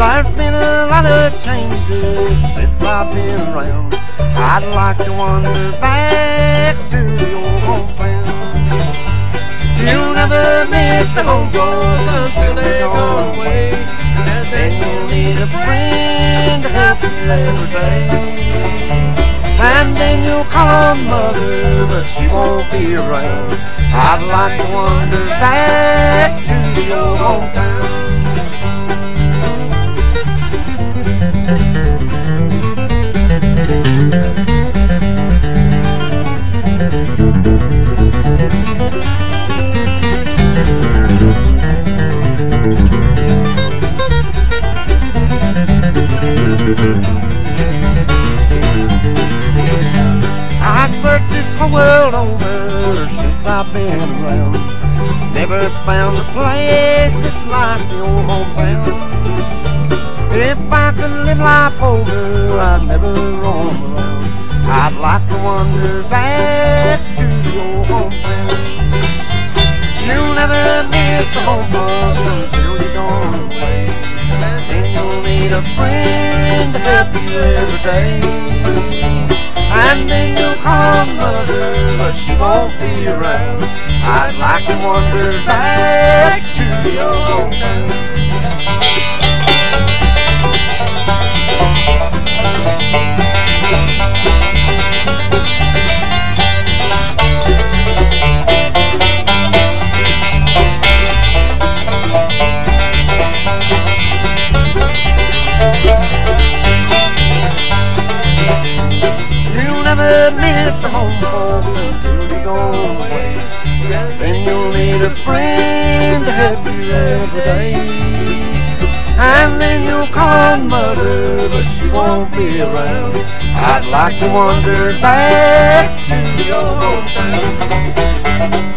There's been a lot of changes since I've been around. I'd like to wander back to your hometown. You'll never miss the homeboys until they're gone away, and then you'll need a friend to help you every day. And then you'll call on mother, but she won't be around. I'd like to wander back to your hometown. I searched this whole world over since I've been around. Never found a place that's like the old hometown. If I could live life over, I'd never roam around. I'd like to wander back to the old hometown. You'll never miss the homeboys until you're gone away, and then you'll need a friend to help you every day. And then you'll call mother, but she won't be around. I'd like to wander back to your hometown. Miss the home folks until you're gone away, then you'll need a friend to help you every day. And then you'll call mother, but she won't be around. I'd like to wander back to your hometown.